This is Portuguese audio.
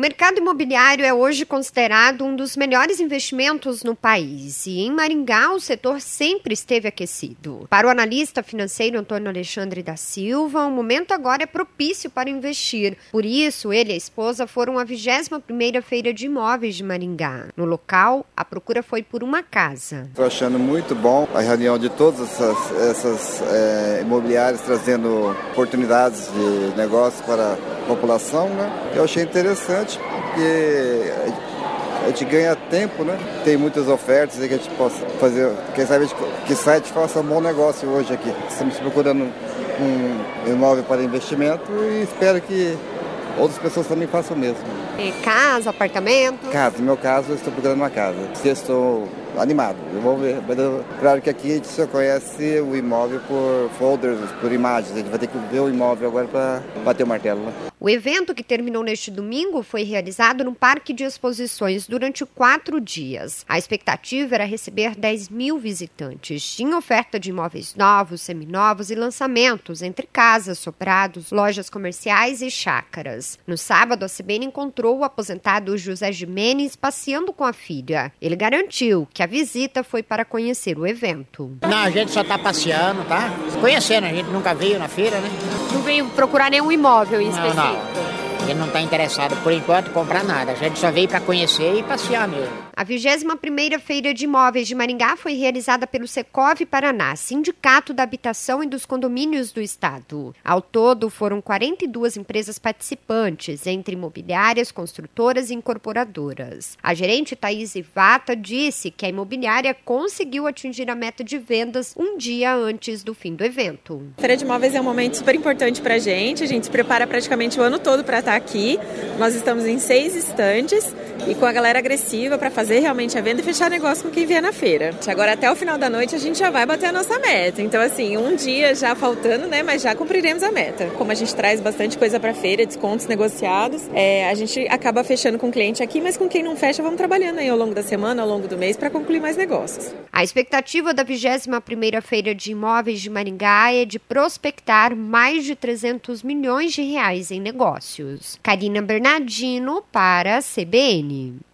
mercado imobiliário é hoje considerado um dos melhores investimentos no país e em Maringá o setor sempre esteve aquecido. Para o analista financeiro Antônio Alexandre da Silva, o momento agora é propício para investir. Por isso, ele e a esposa foram à 21ª Feira de Imóveis de Maringá. No local, a procura foi por uma casa. Estou achando muito bom a reunião de todas essas imobiliárias trazendo oportunidades de negócio para a população, né? Eu achei interessante porque a gente ganha tempo, né? Tem muitas ofertas aí que a gente possa fazer. Quem sabe que site faça um bom negócio hoje aqui. Estamos procurando um imóvel para investimento e espero que outras pessoas também façam o mesmo. Casa, apartamento? Casa, no meu caso eu estou procurando uma casa. Eu estou animado, eu vou ver. Claro que aqui a gente só conhece o imóvel por folders, por imagens. A gente vai ter que ver o imóvel agora para bater o martelo, né? O evento, que terminou neste domingo, foi realizado no Parque de Exposições durante 4 dias. A expectativa era receber 10 mil visitantes. Tinha oferta de imóveis novos, seminovos e lançamentos, entre casas, sobrados, lojas comerciais e chácaras. No sábado, a CBN encontrou o aposentado José Jimenez passeando com a filha. Ele garantiu que a visita foi para conhecer o evento. Não, a gente só está passeando, tá? Conhecendo, a gente nunca veio na feira, né? Não veio procurar nenhum imóvel em específico? Não. Ele não está interessado, por enquanto, em comprar nada. A gente só veio para conhecer e passear mesmo. A 21ª Feira de Imóveis de Maringá foi realizada pelo Secov Paraná, Sindicato da Habitação e dos Condomínios do Estado. Ao todo, foram 42 empresas participantes, entre imobiliárias, construtoras e incorporadoras. A gerente Thaís Ivata disse que a imobiliária conseguiu atingir a meta de vendas um dia antes do fim do evento. A Feira de Imóveis é um momento super importante para a gente se prepara praticamente o ano todo para estar aqui. Nós estamos em 6 estandes e com a galera agressiva para fazer realmente a venda e fechar negócio com quem vier na feira. Agora, até o final da noite, a gente já vai bater a nossa meta. Então, assim, um dia já faltando, né? Mas já cumpriremos a meta. Como a gente traz bastante coisa para a feira, descontos negociados, a gente acaba fechando com o cliente aqui, mas com quem não fecha, vamos trabalhando aí ao longo da semana, ao longo do mês, para concluir mais negócios. A expectativa da 21ª Feira de Imóveis de Maringá é de prospectar mais de 300 milhões de reais em negócios. Karina Bernardino para a CBN.